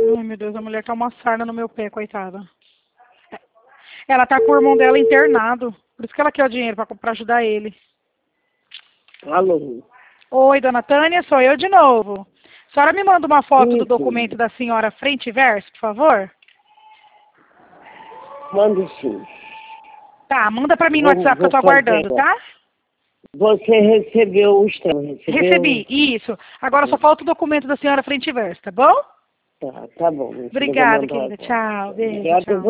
Ai, meu Deus, a mulher tá uma sarna no meu pé, coitada. Ela tá com o irmão dela internado. Por isso que ela quer o dinheiro pra ajudar ele. Alô? Oi, dona Tânia, sou eu de novo. A senhora me manda uma foto do Sim, documento da senhora frente e verso, por favor? mando sim. Tá, manda pra mim no Vou, WhatsApp que eu vou tô fazer. aguardando, tá? Você recebeu o extremo, recebeu? Recebi, isso. Agora só falta o documento da senhora frente e verso, tá bom? Tá bom. Eu vou Obrigada, mandar querida. agora. Tchau, beijo, Obrigada a tchau.